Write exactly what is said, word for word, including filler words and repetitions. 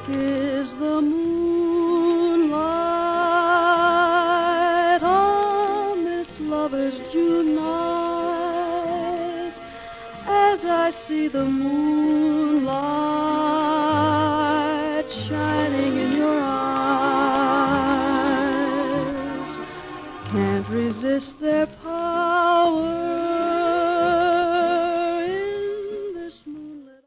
is the moonlight on this lovers' June night. As I see the moonlight shining in your eyes, can't resist their power